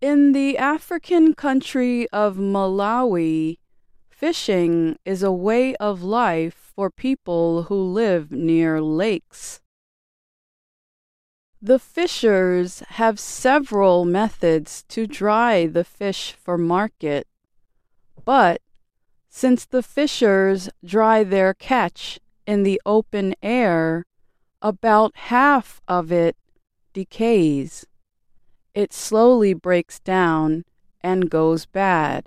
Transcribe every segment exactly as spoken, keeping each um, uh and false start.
In the African country of Malawi, fishing is a way of life for people who live near lakes. The fishers have several methods to dry the fish for market, but since the fishers dry their catch in the open air, about half of it decays. It slowly breaks down and goes bad.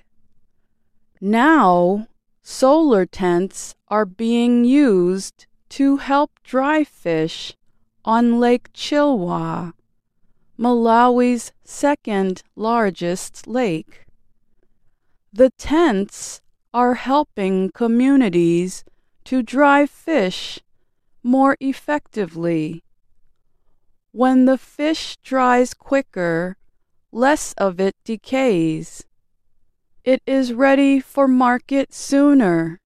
Now, solar tents are being used to help dry fish on Lake Chilwa, Malawi's second largest lake. The tents are helping communities to dry fish more effectively. When the fish dries quicker, less of it decays. It is ready for market sooner.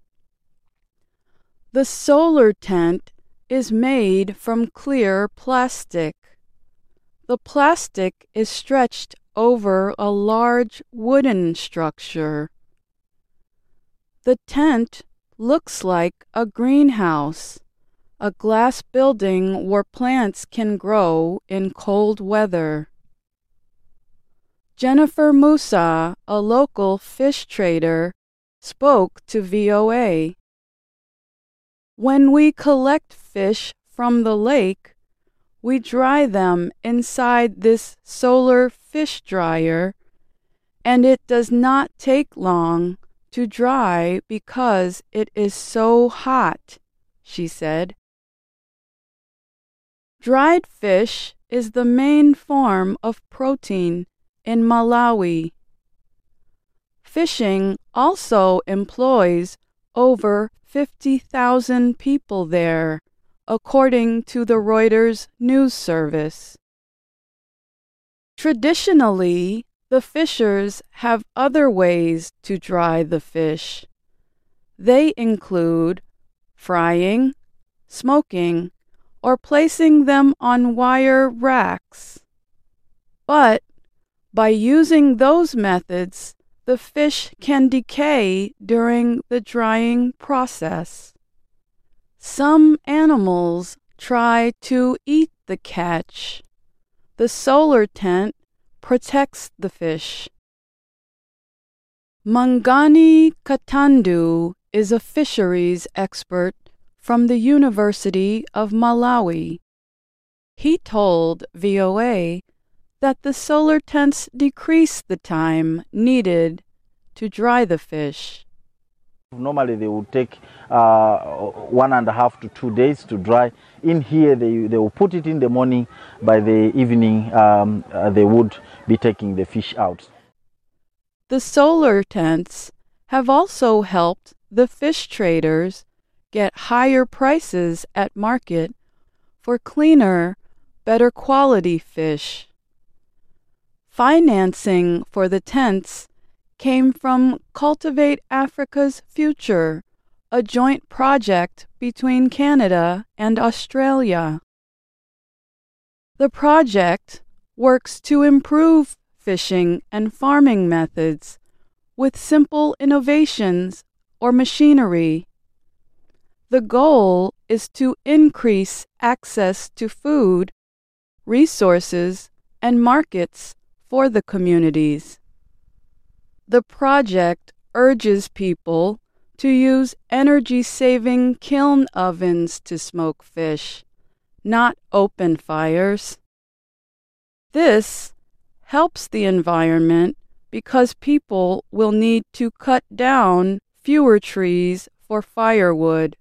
The solar tent is made from clear plastic. The plastic is stretched over a large wooden structure. The tent looks like a greenhouse, a glass building where plants can grow in cold weather. Jennifer Musa, a local fish trader, spoke to V O A. When we collect fish from the lake, we dry them inside this solar fish dryer, and it does not take long to dry because it is so hot, she said. Dried fish is the main form of protein in Malawi. Fishing also employs over fifty thousand people there, according to the Reuters news service. Traditionally, the fishers have other ways to dry the fish. They include frying, smoking, or placing them on wire racks. But by using those methods, the fish can decay during the drying process. Some animals try to eat the catch. The solar tent protects the fish. Mangani Katandu is a fisheries expert from the University of Malawi. He told V O A that the solar tents decrease the time needed to dry the fish. Normally they would take uh, one and a half to two days to dry. In here they, they will put it in the morning. By the evening um, uh, they would be taking the fish out. The solar tents have also helped the fish traders get higher prices at market for cleaner, better quality fish. Financing for the tents came from Cultivate Africa's Future, a joint project between Canada and Australia. The project works to improve fishing and farming methods with simple innovations or machinery. The goal is to increase access to food, resources, and markets for the communities. The project urges people to use energy-saving kiln ovens to smoke fish, not open fires. This helps the environment because people will need to cut down fewer trees for firewood.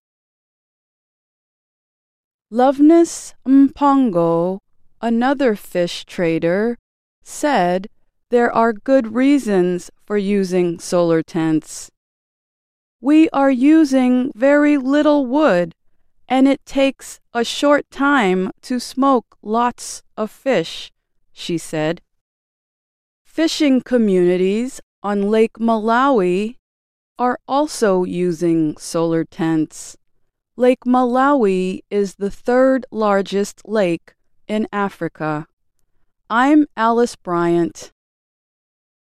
Loveness Mpongo, another fish trader, said there are good reasons for using solar tents. We are using very little wood, and it takes a short time to smoke lots of fish, she said. Fishing communities on Lake Malawi are also using solar tents. Lake Malawi is the third largest lake in Africa. I'm Alice Bryant.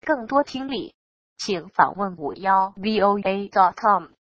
更多听力，请访问五幺 V O A dot com。